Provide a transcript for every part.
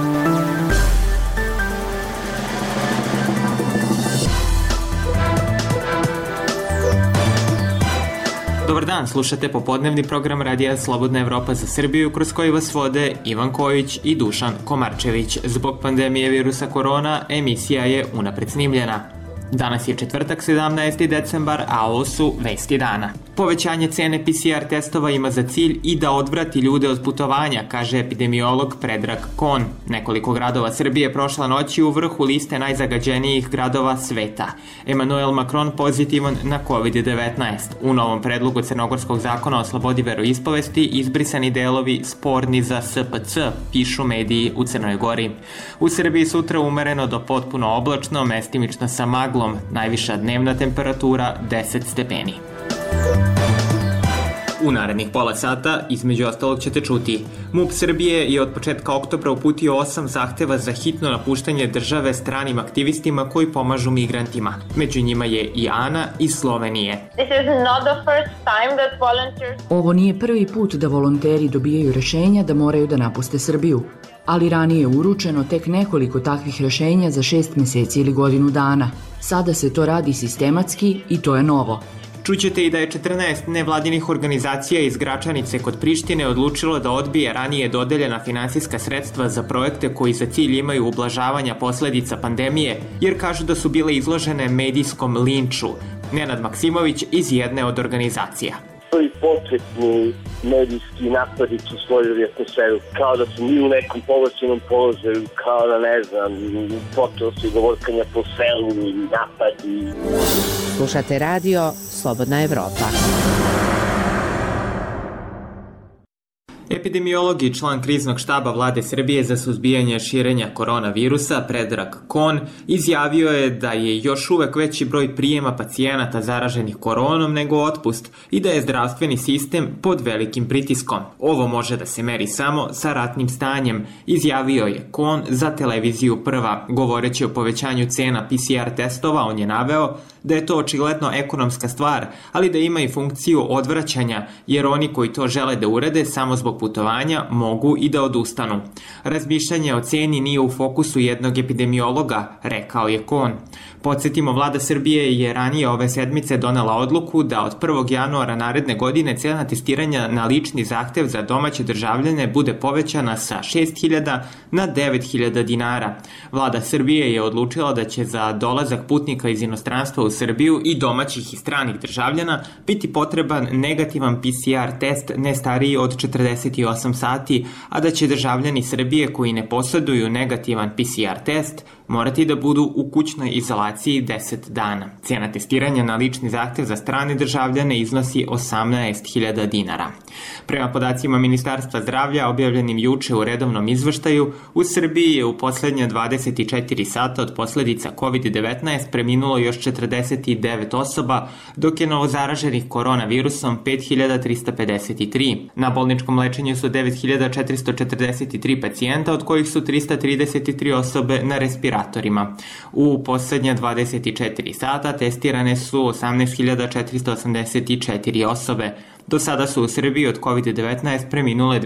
Dobar dan, slušate popodnevni program Radija Slobodna Evropa za Srbiju, kroz koji vas vode Ivan Kojić i Dušan Komarčević. Zbog pandemije virusa korona, emisija je unapred snimljena. Danas je četvrtak, 17. decembar, a ovo su vesti dana. Povećanje cene PCR testova ima za cilj i da odvrati ljude od putovanja, kaže epidemiolog Predrag Kon. Nekoliko gradova Srbije prošla noć u vrhu liste najzagađenijih gradova sveta. Emmanuel Macron pozitivan na COVID-19. U novom predlogu Crnogorskog zakona o slobodi veroispovesti izbrisani delovi sporni za SPC, pišu mediji u Crnoj Gori. U Srbiji sutra umereno do potpuno oblačno, mestimično sa maglom, najviša dnevna temperatura 10 stepeni. U narednih pola sata, između ostalog, ćete čuti. MUP Srbije je od početka oktobra uputio 8 zahteva za hitno napuštanje države stranim aktivistima koji pomažu migrantima. Među njima je i Ana iz Slovenije. Ovo nije prvi put da volonteri dobijaju rešenja da moraju da napuste Srbiju, ali ranije je uručeno tek nekoliko takvih rešenja za 6 meseci ili godinu dana. Sada se to radi sistematski i to je novo. Čućete i da je 14 nevladinih organizacija iz Gračanice kod Prištine odlučilo da odbije ranije dodeljena finansijska sredstva za projekte koji za cilj imaju ublažavanja posledica pandemije, jer kažu da su bile izložene medijskom linču. Nenad Maksimović iz jedne od organizacija. Prvi pokretni medijski napadi su stvorili atmosferu, kao da su mi u nekom povlašćenom položaju, kao da ne znam, počelo se govorkanja po selu i napadi. Slušate radio Slobodna Evropa. Epidemiolog i član kriznog štaba Vlade Srbije za suzbijanje širenja koronavirusa, Predrag Kon, izjavio je da je još uvek veći broj prijema pacijenata zaraženih koronom nego otpust i da je zdravstveni sistem pod velikim pritiskom. Ovo može da se meri samo sa ratnim stanjem, izjavio je Kon za televiziju Prva. Govoreći o povećanju cena PCR testova, on je naveo da je to očigledno ekonomska stvar, ali da ima i funkciju odvraćanja, jer oni koji to žele da urade samo zbog putovanja mogu i da odustanu. Razmišljanje o ceni nije u fokusu jednog epidemiologa, rekao je Kon. Podsjetimo, Vlada Srbije je ranije ove sedmice donela odluku da od 1. januara naredne godine cena testiranja na lični zahtev za domaće državljane bude povećana sa 6.000 na 9.000 dinara. Vlada Srbije je odlučila da će za dolazak putnika iz inostranstva u Srbiju i domaćih i stranih državljana biti potreban negativan PCR test ne stariji od 48 sati, a da će državljani Srbije koji ne posjeduju negativan PCR test morati da budu u kućnoj izolaciji 10 dana. Cena testiranja na lični zahtev za strane državljane iznosi 18.000 dinara. Prema podacima Ministarstva zdravlja objavljenim juče u redovnom izveštaju, u Srbiji je u poslednje 24 sata od posledica COVID-19 preminulo još 49 osoba, dok je novozaraženih koronavirusom 5.353. Na bolničkom lečenju su 9.443 pacijenta, od kojih su 333 osobe na respiratorima. U poslednje 24 sata testirane su 18.484 osobe. Do sada su u Srbiji od COVID-19 preminule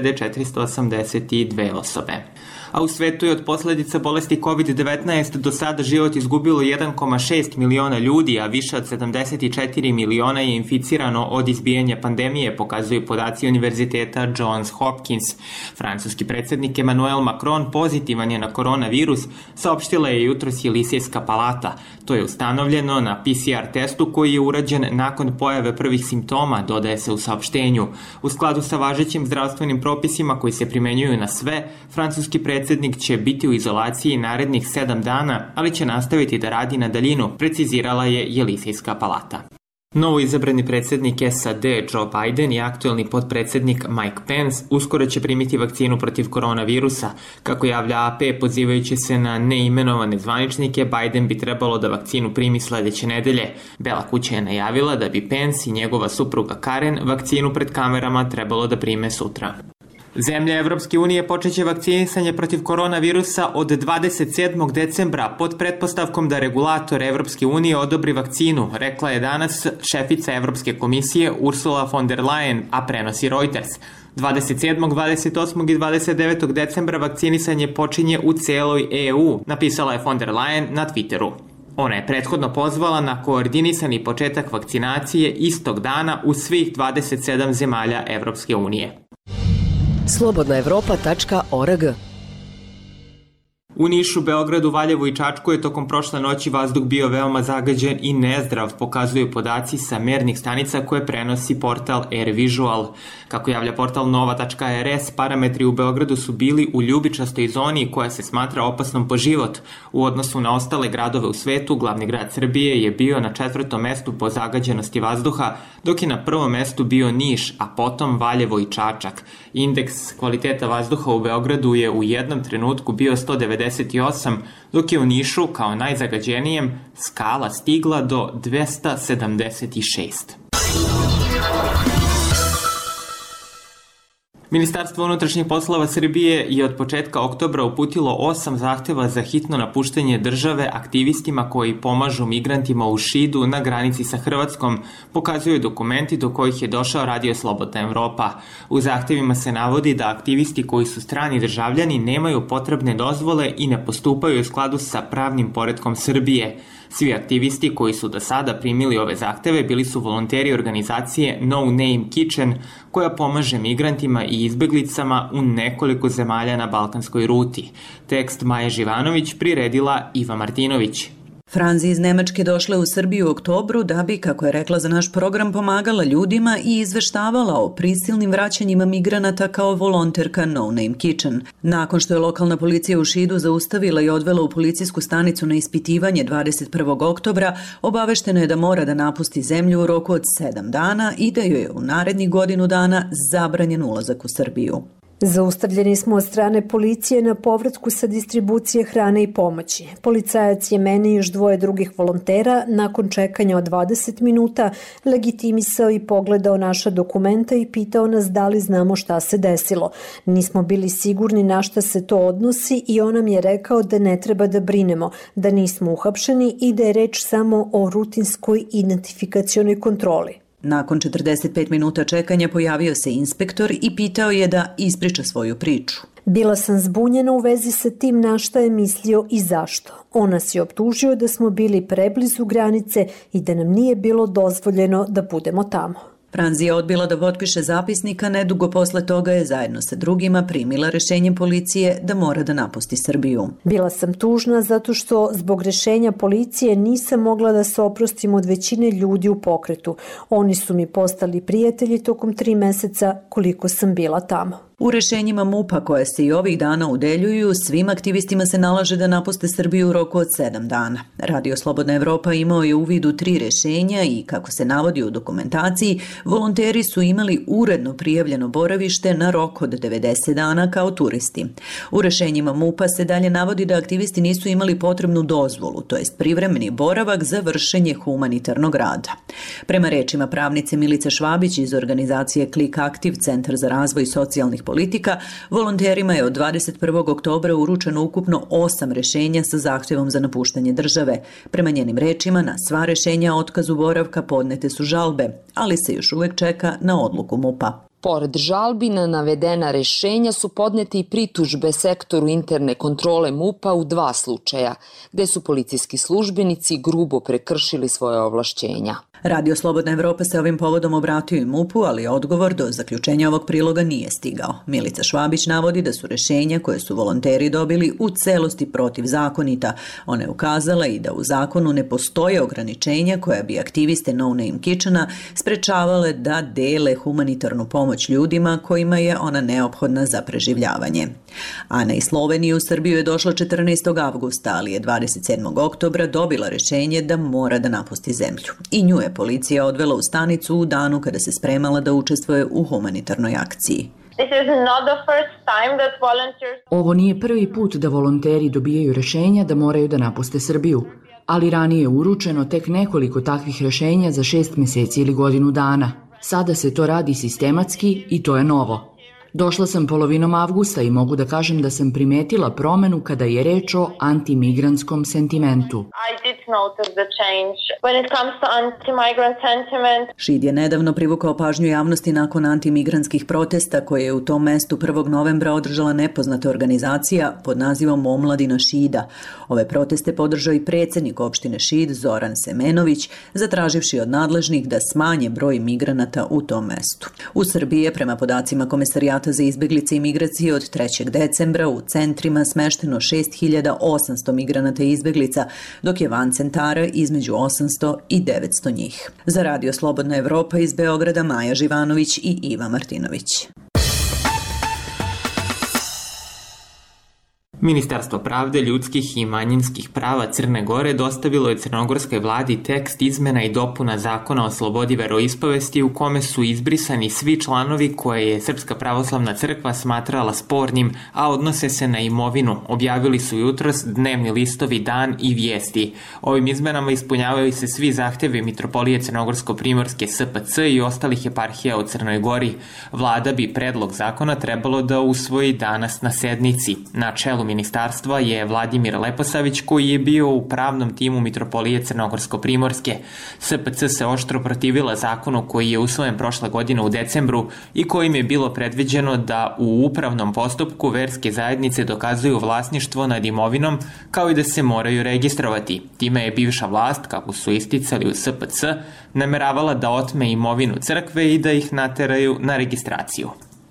2.482 osobe. A u svetu je od posledica bolesti COVID-19 do sada život izgubilo 1,6 miliona ljudi, a više od 74 miliona je inficirano od izbijanja pandemije, pokazuju podaci Univerziteta Johns Hopkins. Francuski predsjednik Emmanuel Macron pozitivan je na koronavirus, saopštila je jutros Jelisejska palata. To je ustanovljeno na PCR testu koji je urađen nakon pojave prvih simptoma, dodaje se u saopštenju. U skladu sa važećim zdravstvenim propisima koji se primenjuju na sve, francuski predsjednik će biti u izolaciji narednih 7 dana, ali će nastaviti da radi na daljinu, precizirala je Jelisejska palata. Novo izabrani predsjednik SAD Joe Biden i aktuelni potpredsjednik Mike Pence uskoro će primiti vakcinu protiv koronavirusa. Kako javlja AP, pozivajući se na neimenovane zvaničnike, Biden bi trebalo da vakcinu primi sledeće nedelje. Bela kuća je najavila da bi Pence i njegova supruga Karen vakcinu pred kamerama trebalo da prime sutra. Zemlje Evropske unije počeće vakcinisanje protiv koronavirusa od 27. decembra pod pretpostavkom da regulator Evropske unije odobri vakcinu, rekla je danas šefica Evropske komisije Ursula von der Leyen, a prenosi Reuters. 27., 28. i 29. decembra vakcinisanje počinje u celoj EU, napisala je von der Leyen na Twitteru. Ona je prethodno pozvala na koordinisani početak vakcinacije istog dana u svih 27 zemalja Evropske unije. slobodnaevropa.org. U Nišu, Beogradu, Valjevu i Čačku je tokom prošle noći vazduh bio veoma zagađen i nezdrav, pokazuju podaci sa mernih stanica koje prenosi portal AirVisual. Kako javlja portal nova.rs, parametri u Beogradu su bili u ljubičastoj zoni koja se smatra opasnom po život. U odnosu na ostale gradove u svetu, glavni grad Srbije je bio na 4. mestu po zagađenosti vazduha, dok je na 1. mestu bio Niš, a potom Valjevo i Čačak. Indeks kvaliteta vazduha u Beogradu je u jednom trenutku bio 198, dok je u Nišu, kao najzagađenijem, skala stigla do 276. Ministarstvo unutrašnjih poslova Srbije je od početka oktobra uputilo 8 zahteva za hitno napuštanje države aktivistima koji pomažu migrantima u Šidu na granici sa Hrvatskom, pokazuju dokumenti do kojih je došao Radio Slobodna Evropa. U zahtevima se navodi da aktivisti koji su strani državljani nemaju potrebne dozvole i ne postupaju u skladu sa pravnim poretkom Srbije. Svi aktivisti koji su do sada primili ove zahteve bili su volonteri organizacije No Name Kitchen, koja pomaže migrantima i izbeglicama u nekoliko zemalja na balkanskoj ruti. Tekst Maje Živanović priredila Iva Martinović. Franzi iz Nemačke došla u Srbiju u oktobru da bi, kako je rekla za naš program, pomagala ljudima i izveštavala o prisilnim vraćanjima migranata kao volonterka No Name Kitchen. Nakon što je lokalna policija u Šidu zaustavila i odvela u policijsku stanicu na ispitivanje 21. oktobra, obavešteno je da mora da napusti zemlju u roku od 7 dana i da joj je u narednih godinu dana zabranjen ulazak u Srbiju. Zaustavljeni smo od strane policije na povratku sa distribucije hrane i pomoći. Policajac je meni i još 2 drugih volontera nakon čekanja od 20 minuta legitimisao i pogledao naša dokumenta i pitao nas da li znamo šta se desilo. Nismo bili sigurni na šta se to odnosi i on nam je rekao da ne treba da brinemo, da nismo uhapšeni i da je reč samo o rutinskoj identifikacionoj kontroli. Nakon 45 minuta čekanja pojavio se inspektor i pitao je da ispriča svoju priču. Bila sam zbunjena u vezi sa tim na šta je mislio i zašto. On nas je optužio da smo bili preblizu granice i da nam nije bilo dozvoljeno da budemo tamo. Franzi je odbila da potpiše zapisnik, a nedugo posle toga je zajedno sa drugima primila rešenje policije da mora da napusti Srbiju. Bila sam tužna zato što zbog rešenja policije nisam mogla da se oprostim od većine ljudi u pokretu. Oni su mi postali prijatelji tokom 3 meseca koliko sam bila tamo. U rešenjima MUP-a koje se i ovih dana udeljuju, svim aktivistima se nalaže da napuste Srbiju u roku od 7 dana. Radio Slobodna Evropa imao je uvid u 3 rešenja i, kako se navodi u dokumentaciji, volonteri su imali uredno prijavljeno boravište na rok od 90 dana kao turisti. U rešenjima MUP-a se dalje navodi da aktivisti nisu imali potrebnu dozvolu, to jest privremeni boravak za vršenje humanitarnog rada. Prema rečima pravnice Milice Švabić iz organizacije Click Active, Centar za razvoj socijalnih politika, volonterima je od 21. oktobra uručeno ukupno 8 rešenja sa zahtevom za napuštanje države. Prema njenim rečima, na sva rešenja o otkazu boravka podnete su žalbe, ali se još uvek čeka na odluku MUP-a. Pored žalbi na navedena rešenja su podnete i pritužbe sektoru interne kontrole MUP-a u 2 slučaja, gde su policijski službenici grubo prekršili svoje ovlašćenja. Radio Slobodna Evropa se ovim povodom obratio i MUP-u, ali odgovor do zaključenja ovog priloga nije stigao. Milica Švabić navodi da su rešenja koje su volonteri dobili u celosti protivzakonita. Ona je ukazala i da u zakonu ne postoje ograničenja koja bi aktiviste No Name Kitchena sprečavale da dele humanitarnu pomoć ljudima kojima je ona neophodna za preživljavanje. Ana iz Slovenije u Srbiju je došla 14. avgusta, ali je 27. oktobra dobila rešenje da mora da napusti zemlju. I nju je policija odvela u stanicu u danu kada se spremala da učestvuje u humanitarnoj akciji. Ovo nije prvi put da volonteri dobijaju rešenja da moraju da napuste Srbiju, ali ranije je uručeno tek nekoliko takvih rešenja za 6 meseci ili godinu dana. Sada se to radi sistematski i to je novo. Došla sam polovinom avgusta i mogu da kažem da sam primetila promenu kada je reč o antimigrantskom sentimentu. Šid je nedavno privukao pažnju javnosti nakon antimigrantskih protesta koje je u tom mestu 1. novembra održala nepoznata organizacija pod nazivom Omladina Šida. Ove proteste podržao i predsjednik opštine Šid Zoran Semenović, zatraživši od nadležnih da smanje broj migranata u tom mestu. U Srbiji je prema podacima Komesarijata za izbeglice i migracije od 3. decembra u centrima smešteno 6800 migranata i izbeglica, dok je van centara između 800 i 900 njih. Za Radio Slobodna Evropa iz Beograda Maja Živanović i Iva Martinović. Ministarstvo pravde, ljudskih i manjinskih prava Crne Gore dostavilo je crnogorskoj vladi tekst izmena i dopuna zakona o slobodi veroispovesti u kome su izbrisani svi članovi koje je Srpska pravoslavna crkva smatrala spornim, a odnose se na imovinu. Objavili su jutros dnevni listovi Dan i Vijesti. Ovim izmenama ispunjavaju se svi zahtevi Mitropolije Crnogorsko-Primorske SPC i ostalih eparhija u Crnoj Gori. Vlada bi predlog zakona trebalo da usvoji danas na sednici. Na čelu ministarstva je Vladimir Leposavić, koji je bio u pravnom timu Mitropolije Crnogorsko-Primorske. SPC se oštro protivila zakonu koji je usvojen prošle godine u decembru i kojim je bilo predviđeno da u upravnom postupku verske zajednice dokazuju vlasništvo nad imovinom, kao i da se moraju registrovati. Time je bivša vlast, kako su isticali u SPC, nameravala da otme imovinu crkve i da ih nateraju na registraciju.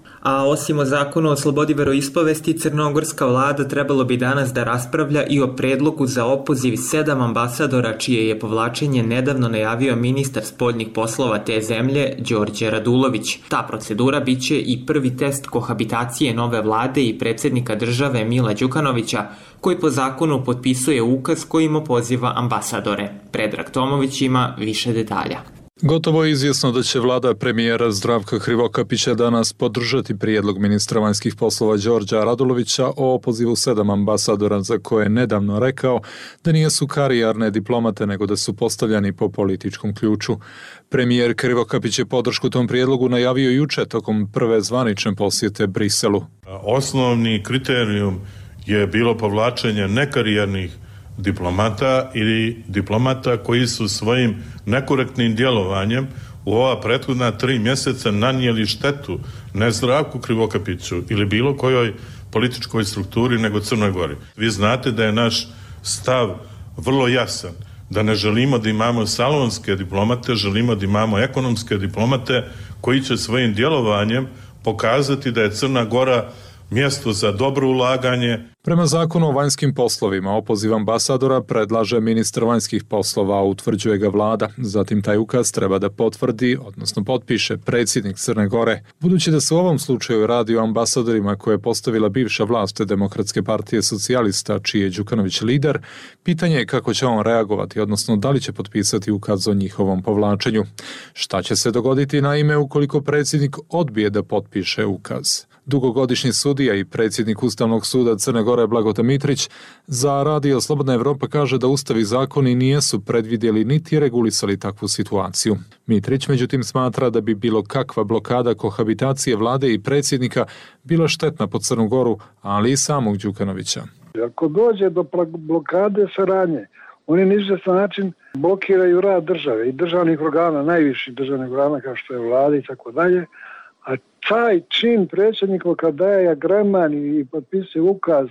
A osim o zakonu o slobodi veroispovesti, crnogorska vlada trebalo bi danas da raspravlja i o predlogu za opoziv 7 ambasadora, čije je povlačenje nedavno najavio ministar spoljnih poslova te zemlje, Đorđe Radulović. Ta procedura biće i prvi test kohabitacije nove vlade i predsjednika države Mila Đukanovića, koji po zakonu potpisuje ukaz kojim opoziva ambasadore. Predrag Tomović ima više detalja. Gotovo je izvjesno da će vlada premijera Zdravka Krivokapića danas podržati prijedlog ministra vanjskih poslova Đorđa Radulovića o opozivu 7 ambasadora za koje je nedavno rekao da nisu karijerne diplomate nego da su postavljani po političkom ključu. Premijer Krivokapić je podršku tom prijedlogu najavio juče tokom prve zvanične posjete Briselu. Osnovni kriterijum je bilo povlačenje nekarijernih diplomata ili diplomata koji su svojim nekorektnim djelovanjem u ova prethodna 3 mjeseca nanijeli štetu ne Zdravku Krivokapiću ili bilo kojoj političkoj strukturi nego Crnoj Gori. Vi znate da je naš stav vrlo jasan, da ne želimo da imamo salonske diplomate, želimo da imamo ekonomske diplomate koji će svojim djelovanjem pokazati da je Crna Gora mjesto za dobro ulaganje. Prema zakonu o vanjskim poslovima, opoziv ambasadora predlaže ministar vanjskih poslova, a utvrđuje ga vlada. Zatim taj ukaz treba da potvrdi, odnosno potpiše predsjednik Crne Gore. Budući da se u ovom slučaju radi o ambasadorima koje je postavila bivša vlast Demokratske partije socijalista, čiji je Đukanović lider, pitanje je kako će on reagovati, odnosno da li će potpisati ukaz o njihovom povlačenju. Šta će se dogoditi naime ukoliko predsjednik odbije da potpiše ukaz? Dugogodišnji sudija i predsjednik Ustavnog suda Crne Gore Blagoje Mitrić za Radio Slobodna Evropa kaže da Ustav i zakoni nijesu predvidjeli niti regulisali takvu situaciju. Mitrić međutim smatra da bi bilo kakva blokada kohabitacije vlade i predsjednika bila štetna po Crnu Goru, ali i samog Đukanovića. Ako dođe do blokade saradnje, oni na izvjestan način blokiraju rad države i državnih organa, najviših državnih organa kao što je vlada i tako dalje. A taj čin predsjednika kada je agreman i potpisuje ukaz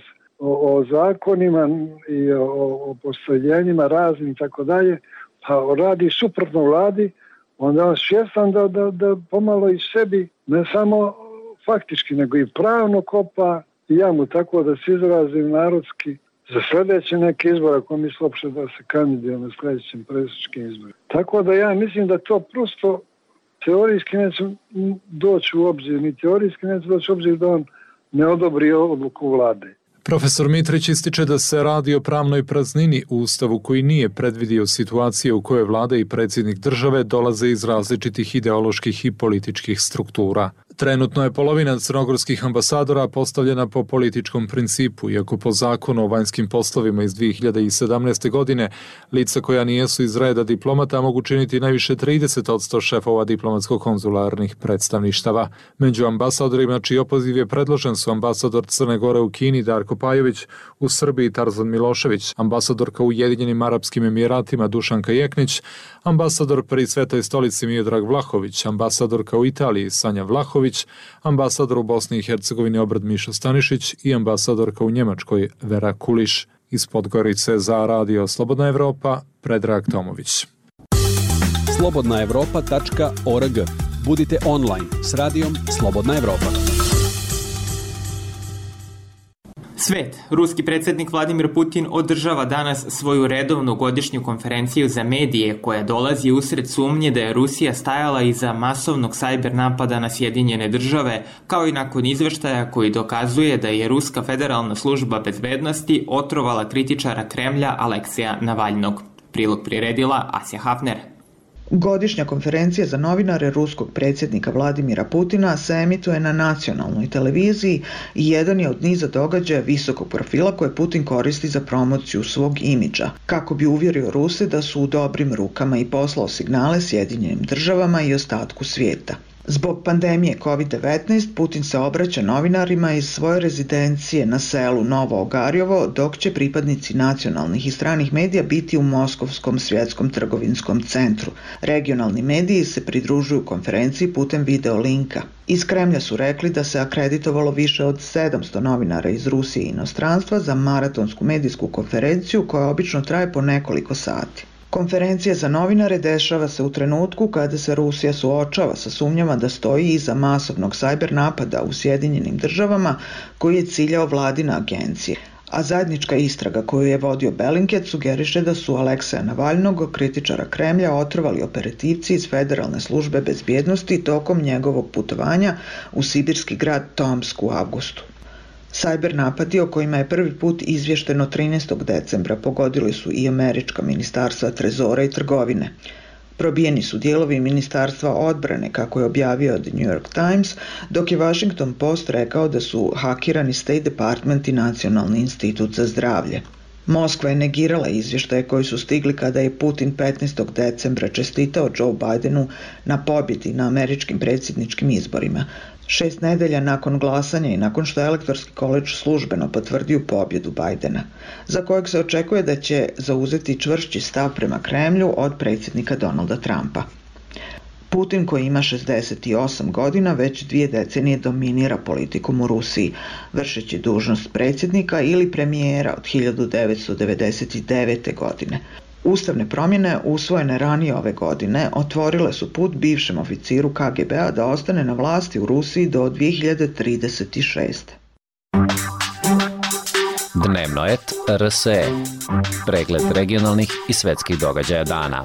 o zakonima i o postavljenjima raznim i tako dalje, pa radi suprotno vladi, onda on svjestan da pomalo i sebi ne samo faktički nego i pravno kopa jamu, tako da se izrazim narodski za sljedeće neke izbore, ako misle uopšte da se kandiduje na sljedećim predsjedničkim izborima. Tako da ja mislim da to prosto teorijski neće doći u obzir, ni teorijski neće doći u obzir da on ne odobri odluku vlade. Profesor Mitrić ističe da se radi o pravnoj praznini u Ustavu koji nije predvidio situacije u kojoj vlada i predsjednik države dolaze iz različitih ideoloških i političkih struktura. Trenutno je polovina crnogorskih ambasadora postavljena po političkom principu, iako po zakonu o vanjskim poslovima iz 2017. godine lica koja nijesu iz reda diplomata mogu činiti najviše 30% šefova diplomatsko-konzularnih predstavništava. Među ambasadorima čiji opoziv je predložen su ambasador Crne Gore u Kini Darko Pajović, u Srbiji Tarzan Milošević, ambasadorka u Ujedinjenim Arapskim Emiratima Dušanka Jeknić, ambasador pri Svetoj stolici Miodrag Vlahović, ambasadorka u Italiji Sanja Vlahović, ambasador u Bosni i Hercegovini Obrad Mišo Stanišić i ambasadorka u Njemačkoj Vera Kuliš. Iz Podgorice za Radio Slobodna Evropa, Predrag Tomović. slobodnaevropa.org. Budite online s radijom Slobodna Evropa. Svet. Ruski predsjednik Vladimir Putin održava danas svoju redovnu godišnju konferenciju za medije koja dolazi usred sumnje da je Rusija stajala iza masovnog sajber napada na Sjedinjene države, kao i nakon izveštaja koji dokazuje da je Ruska federalna služba bezbednosti otrovala kritičara Kremlja Alekseja Navalnog. Prilog priredila Asja Hafner. Godišnja konferencija za novinare ruskog predsjednika Vladimira Putina se emituje na nacionalnoj televiziji i jedan je od niza događaja visokog profila koje Putin koristi za promociju svog imidža, kako bi uvjerio Ruse da su u dobrim rukama i poslao signale Sjedinjenim državama i ostatku svijeta. Zbog pandemije COVID-19 Putin se obraća novinarima iz svoje rezidencije na selu Novo Ogarjovo, dok će pripadnici nacionalnih i stranih medija biti u Moskovskom svjetskom trgovinskom centru. Regionalni mediji se pridružuju konferenciji putem video linka. Iz Kremlja su rekli da se akreditovalo više od 700 novinara iz Rusije i inostranstva za maratonsku medijsku konferenciju koja obično traje po nekoliko sati. Konferencija za novinare dešava se u trenutku kada se Rusija suočava sa sumnjama da stoji iza masovnog sajber napada u Sjedinjenim državama koji je ciljao vladine agencije. A zajednička istraga koju je vodio Bellingcat sugeriše da su Alekseja Navalnog, kritičara Kremlja, otrovali operativci iz Federalne službe bezbjednosti tokom njegovog putovanja u sibirski grad Tomsk u avgustu. Sajber napadi o kojima je prvi put izvješteno 13. decembra pogodili su i američka ministarstva trezora i trgovine. Probijeni su dijelovi ministarstva odbrane, kako je objavio The New York Times, dok je Washington Post rekao da su hakirani State Department i Nacionalni institut za zdravlje. Moskva je negirala izvještaje koji su stigli kada je Putin 15. decembra čestitao Joe Bidenu na pobjedi na američkim predsjedničkim izborima. 6 nedelja nakon glasanja i nakon što je Elektorski koledž službeno potvrdio pobjedu Bidena, za kojeg se očekuje da će zauzeti čvršći stav prema Kremlju od predsjednika Donalda Trumpa. Putin, koji ima 68 godina, već 2 decenije dominira politikom u Rusiji, vršeći dužnost predsjednika ili premijera od 1999. godine. Ustavne promjene usvojene ranije ove godine otvorile su put bivšem oficiru KGB-a da ostane na vlasti u Rusiji do 2036. Dnevnoet RSE. Pregled regionalnih i svetskih događaja dana.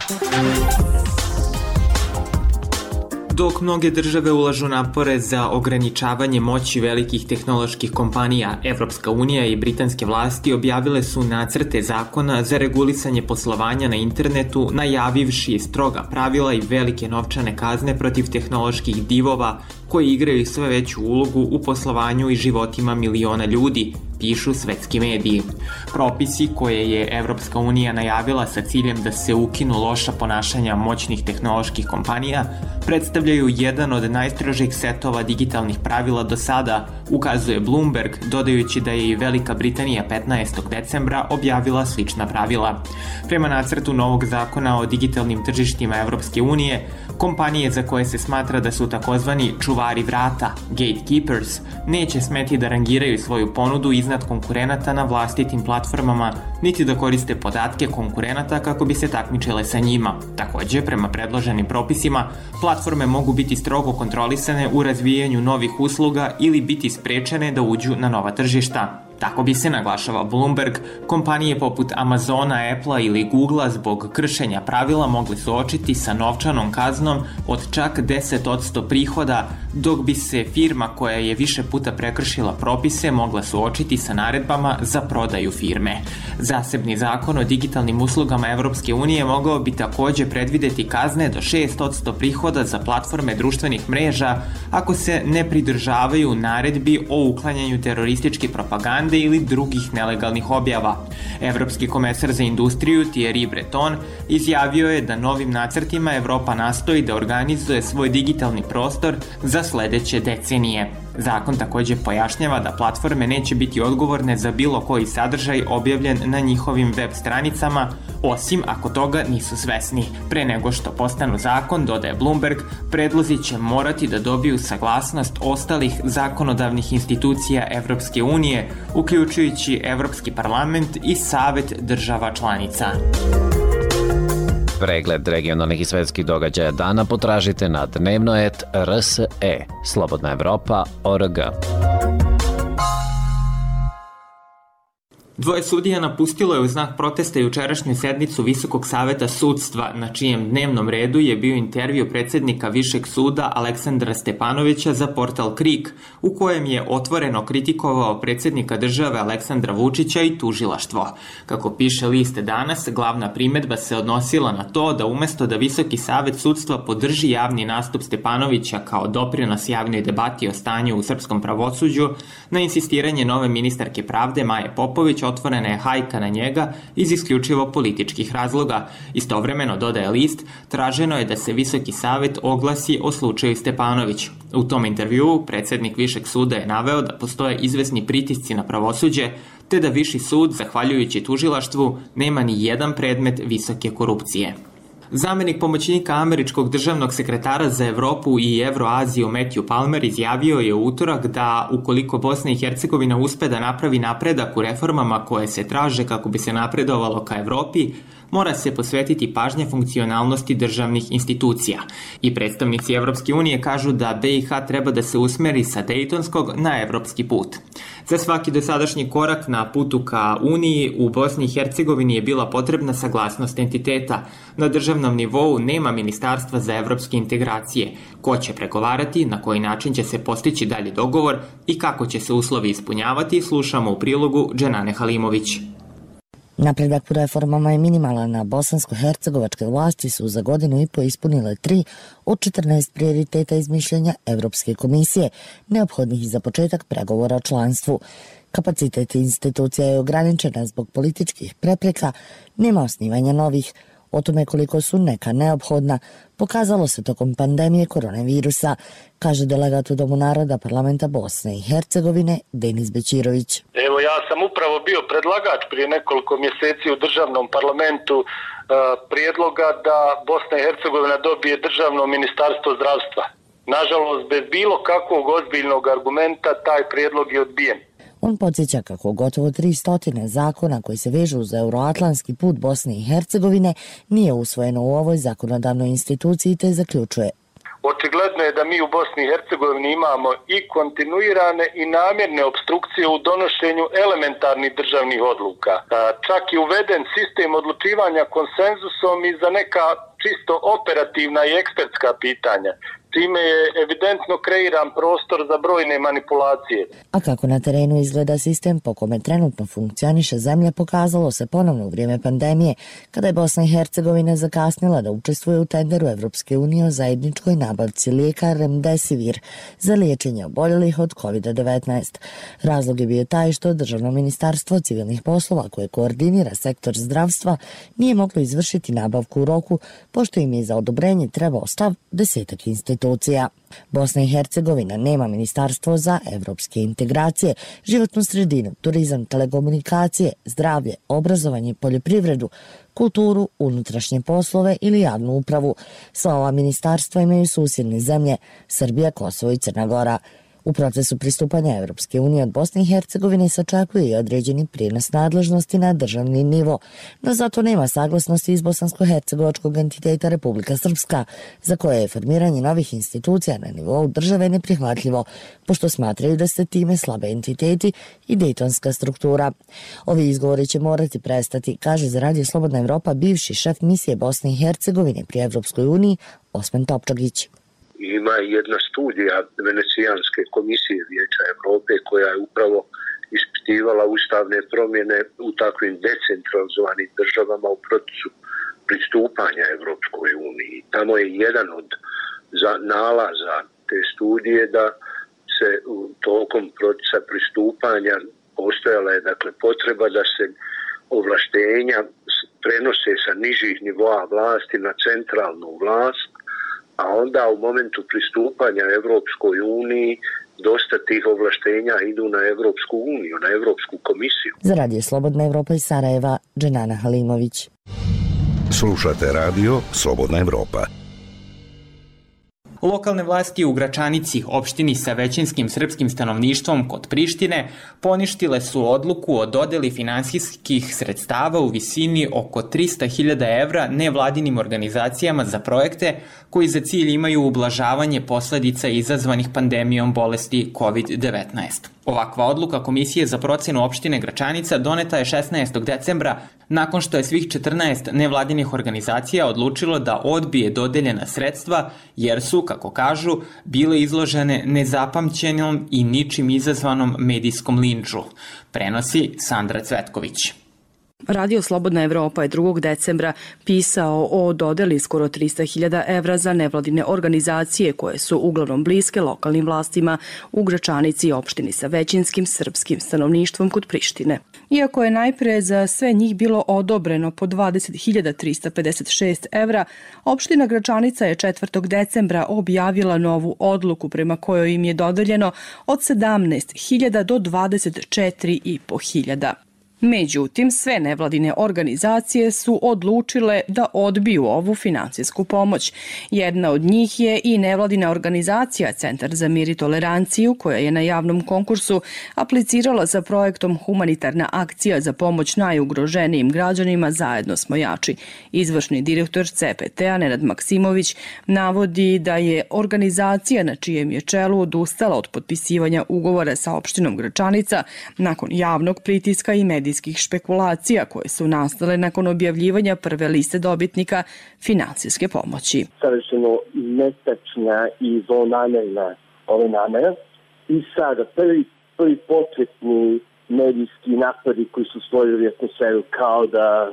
Dok mnoge države ulažu napore za ograničavanje moći velikih tehnoloških kompanija, Evropska unija i britanske vlasti objavile su nacrte zakona za regulisanje poslovanja na internetu, najavivši stroga pravila i velike novčane kazne protiv tehnoloških divova koji igraju sve veću ulogu u poslovanju i životima miliona ljudi, pišu svetski mediji. Propisi koje je Evropska unija najavila sa ciljem da se ukinu loša ponašanja moćnih tehnoloških kompanija predstavljaju jedan od najstrožih setova digitalnih pravila do sada, ukazuje Bloomberg, dodajući da je i Velika Britanija 15. decembra objavila slična pravila. Prema nacrtu novog zakona o digitalnim tržištima Evropske unije, kompanije za koje se smatra da su takozvani čuvari vrata, gatekeepers, neće smeti da rangiraju svoju ponudu iznad konkurenata na vlastitim platformama, niti da koriste podatke konkurenata kako bi se takmičile sa njima. Također, prema predloženim propisima, platforme mogu biti strogo kontrolisane u razvijanju novih usluga ili biti sprečene da uđu na nova tržišta. Tako bi se, naglašava Bloomberg, kompanije poput Amazona, Applea ili Googlea zbog kršenja pravila mogli suočiti sa novčanom kaznom od čak 10% prihoda, dok bi se firma koja je više puta prekršila propise mogla suočiti sa naredbama za prodaju firme. Zasebni zakon o digitalnim uslugama Evropske unije mogao bi takođe predvideti kazne do 6% prihoda za platforme društvenih mreža ako se ne pridržavaju naredbi o uklanjanju terorističke propagande ili drugih nelegalnih objava. Evropski komesar za industriju Thierry Breton izjavio je da novim nacrtima Evropa nastoji da organizuje svoj digitalni prostor za sledeće decenije. Zakon takođe pojašnjava da platforme neće biti odgovorne za bilo koji sadržaj objavljen na njihovim web stranicama, osim ako toga nisu svesni. Pre nego što postanu zakon, dodaje Bloomberg, predlozi će morati da dobiju saglasnost ostalih zakonodavnih institucija Evropske unije, uključujući Evropski parlament i Savet država članica. Pregled regionalnih i svetskih događaja dana potražite na dnevnoet.rse, slobodnaevropa.org. Dvoje sudija napustilo je u znak protesta jučerašnju sednicu Visokog saveta sudstva, na čijem dnevnom redu je bio intervju predsednika Višeg suda Aleksandra Stepanovića za portal Krik, u kojem je otvoreno kritikovao predsednika države Aleksandra Vučića i tužilaštvo. Kako piše list Danas, glavna primedba se odnosila na to da umesto da Visoki savet sudstva podrži javni nastup Stepanovića kao doprinos javnoj debati o stanju u srpskom pravosuđu, na insistiranje nove ministarke pravde Maje Popović otvorena je hajka na njega iz isključivo političkih razloga. Istovremeno, dodaje list, traženo je da se Visoki savet oglasi o slučaju Stepanović. U tom intervjuu predsednik Višeg suda je naveo da postoje izvesni pritisci na pravosuđe, te da Viši sud, zahvaljujući tužilaštvu, nema ni jedan predmet visoke korupcije. Zamenik pomoćnika američkog državnog sekretara za Evropu i Evroaziju Matthew Palmer izjavio je u utorak da ukoliko Bosna i Hercegovina uspe da napravi napredak u reformama koje se traže kako bi se napredovalo ka Evropi, mora se posvetiti pažnja funkcionalnosti državnih institucija. I predstavnici Evropske unije kažu da BiH treba da se usmeri sa Dejtonskog na evropski put. Za svaki dosadašnji korak na putu ka Uniji u Bosni i Hercegovini je bila potrebna saglasnost entiteta. Na državnom nivou nema ministarstva za evropske integracije. Ko će pregovarati, na koji način će se postići dalji dogovor i kako će se uslovi ispunjavati, slušamo u prilogu Dženane Halimović. Napredak u reformama je minimalan, na bosansko-hercegovačke vlasti su za godinu i po ispunile 3 od 14 prioriteta iz mišljenja Evropske komisije, neophodnih za početak pregovora o članstvu. Kapacitet institucija je ograničena zbog političkih prepreka, nema osnivanja novih. O tome koliko su neka neophodna pokazalo se tokom pandemije koronavirusa, kaže delegat u Domu naroda Parlamenta Bosne i Hercegovine Denis Bećirović. Evo, ja sam upravo bio predlagač prije nekoliko mjeseci u državnom parlamentu prijedloga da Bosna i Hercegovina dobije državno ministarstvo zdravstva. Nažalost, bez bilo kakvog ozbiljnog argumenta taj prijedlog je odbijen. On podsjeća kako gotovo 300 zakona koji se vežu za euroatlantski put Bosne i Hercegovine nije usvojeno u ovoj zakonodavnoj instituciji, te zaključuje. Očigledno je da mi u Bosni i Hercegovini imamo i kontinuirane i namjerne opstrukcije u donošenju elementarnih državnih odluka. Čak je uveden sistem odlučivanja konsenzusom i za neka čisto operativna i ekspertska pitanja. Time je evidentno kreiran prostor za brojne manipulacije. A kako na terenu izgleda sistem po kome trenutno funkcioniše zemlja, pokazalo se ponovno u vrijeme pandemije, kada je Bosna i Hercegovina zakasnila da učestvuje u tenderu Evropske unije o zajedničkoj nabavci lijeka Remdesivir za liječenje oboljelih od COVID-19. Razlog je bio taj što Državno ministarstvo civilnih poslova, koje koordinira sektor zdravstva, nije moglo izvršiti nabavku u roku, pošto im je za odobrenje trebao stav 10 institucija. Bosna i Hercegovina nema ministarstvo za evropske integracije, životnu sredinu, turizam, telekomunikacije, zdravlje, obrazovanje, poljoprivredu, kulturu, unutrašnje poslove ili javnu upravu. Sva ova ministarstva imaju susjedne zemlje, Srbija, Kosovo i Crna Gora. U procesu pristupanja Evropske unije od Bosne i Hercegovine se očekuje i određeni prijenos nadležnosti na državni nivo, no zato nema saglasnosti iz bosansko-hercegovačkog entiteta Republika Srpska, za koje je formiranje novih institucija na nivou države neprihvatljivo, pošto smatraju da ste time slabe entiteti i dejtonska struktura. Ovi izgovori će morati prestati, kaže za Radio Slobodna Evropa bivši šef misije Bosne i Hercegovine pri Evropskoj uniji Osman Topčagić. Ima jedna studija Venecijanske komisije Vijeća Evrope koja je upravo ispitivala ustavne promjene u takvim decentralizovanim državama u procesu pristupanja Evropskoj uniji. Tamo je jedan od nalaza te studije da se tokom procesa pristupanja postojala je dakle potreba da se ovlaštenja prenose sa nižih nivoa vlasti na centralnu vlast, a onda u momentu pristupanja Evropskoj uniji dosta tih ovlaštenja idu na Evropsku uniju, na Evropsku komisiju. Za Radio Slobodna Evropa iz Sarajeva, Dženana Halimović. Slušate Radio Slobodna Evropa. Lokalne vlasti u Gračanici, opštini sa većinskim srpskim stanovništvom kod Prištine, poništile su odluku o dodeli finansijskih sredstava u visini oko 300.000 evra nevladinim organizacijama za projekte koji za cilj imaju ublažavanje posledica izazvanih pandemijom bolesti COVID-19. Ovakva odluka Komisije za procenu opštine Gračanica doneta je 16. decembra nakon što je svih 14 nevladinih organizacija odlučilo da odbije dodeljena sredstva jer su, kako kažu, bile izložene nezapamćenom i ničim izazvanom medijskom linču, prenosi Sandra Cvetković. Radio Slobodna Evropa je 2. decembra pisao o dodeli skoro 300.000 evra za nevladine organizacije koje su uglavnom bliske lokalnim vlastima u Gračanici, opštini sa većinskim srpskim stanovništvom kod Prištine. Iako je najpre za sve njih bilo odobreno po 20.356 evra, opština Gračanica je 4. decembra objavila novu odluku prema kojoj im je dodeljeno od 17.000 do 24.500. Međutim, sve nevladine organizacije su odlučile da odbiju ovu finansijsku pomoć. Jedna od njih je i nevladina organizacija Centar za mir i toleranciju, koja je na javnom konkursu aplicirala za projektom Humanitarna akcija za pomoć najugroženijim građanima Zajedno smo jači. Izvršni direktor CPT-a Nenad Maksimović navodi da je organizacija na čijem je čelu odustala od potpisivanja ugovora sa opštinom Gračanica nakon javnog pritiska i medijskih špekulacija koje su nastale nakon objavljivanja prve liste dobitnika finansijske pomoći. Savršeno netačna i zlonamerna ove namere. I sada prvi početni medijski napadi koji su stvorili atmosferu kao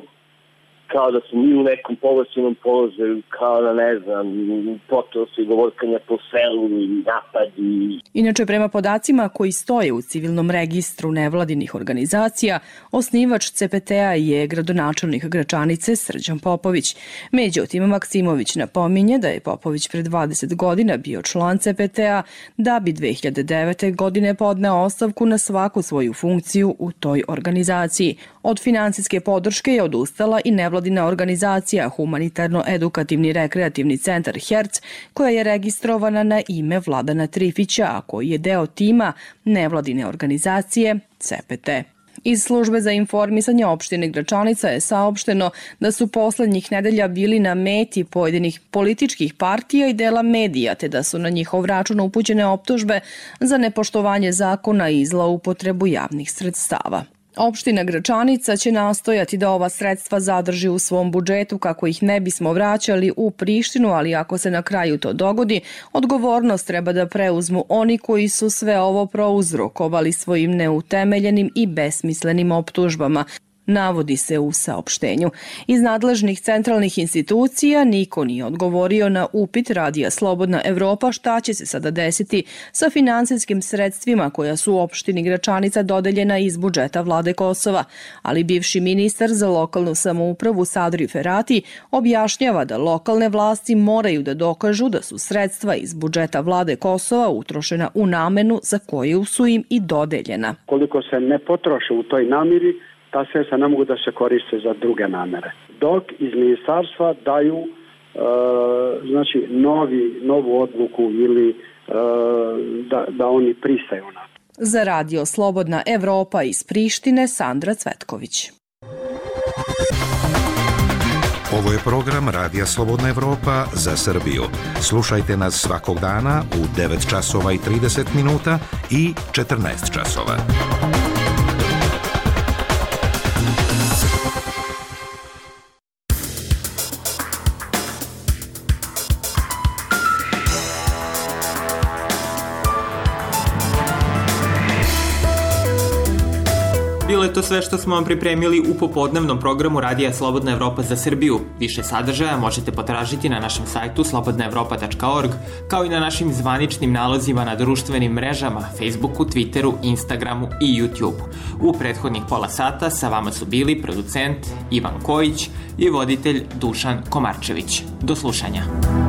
da su mi u nekom povlašćenom položaju, kao da ne znam, počelo se govorkanja po selu i napadi. Inače, prema podacima koji stoje u civilnom registru nevladinih organizacija, osnivač CPT-a je gradonačelnik Gračanice Srđan Popović. Međutim, Maksimović napominje da je Popović pre 20 godina bio član CPT-a, da bi 2009. godine podneo ostavku na svaku svoju funkciju u toj organizaciji. Od finansijske podrške je odustala i nevladina organizacija Humanitarno-edukativni rekreativni centar Herc, koja je registrovana na ime Vladana Trifića, a koji je deo tima nevladine organizacije CPT. Iz službe za informisanje opštine Gračanica je saopšteno da su poslednjih nedelja bili na meti pojedinih političkih partija i dela medija, te da su na njihov račun upućene optužbe za nepoštovanje zakona i zloupotrebu javnih sredstava. Opština Gračanica će nastojati da ova sredstva zadrži u svom budžetu kako ih ne bismo vraćali u Prištinu, ali ako se na kraju to dogodi, odgovornost treba da preuzmu oni koji su sve ovo prouzrokovali svojim neutemeljenim i besmislenim optužbama, navodi se u saopštenju. Iz nadležnih centralnih institucija niko nije odgovorio na upit Radija Slobodna Evropa šta će se sada desiti sa finansijskim sredstvima koja su u opštini Gračanica dodeljena iz budžeta vlade Kosova, ali bivši ministar za lokalnu samoupravu Sadri Ferati objašnjava da lokalne vlasti moraju da dokažu da su sredstva iz budžeta vlade Kosova utrošena u namenu za koju su im i dodeljena. Koliko se ne potroše u toj namiri, ta sredstva ne mogu da se koriste za druge namere. Dok iz ministarstva daju novu odluku ili da oni pristaju na to. Za Radio Slobodna Evropa iz Prištine, Sandra Cvetković. Ovo je program Radija Slobodna Evropa za Srbiju. Slušajte nas svakog dana u 9 časova i 30 minuta i 14 časova. Bilo je to sve što smo vam pripremili u popodnevnom programu Radija Slobodna Evropa za Srbiju. Više sadržaja možete potražiti na našem sajtu slobodnaevropa.org, kao i na našim zvaničnim nalozima na društvenim mrežama, Facebooku, Twitteru, Instagramu i YouTubeu. U prethodnih pola sata sa vama su bili producent Ivan Kojić i voditelj Dušan Komarčević. Do slušanja.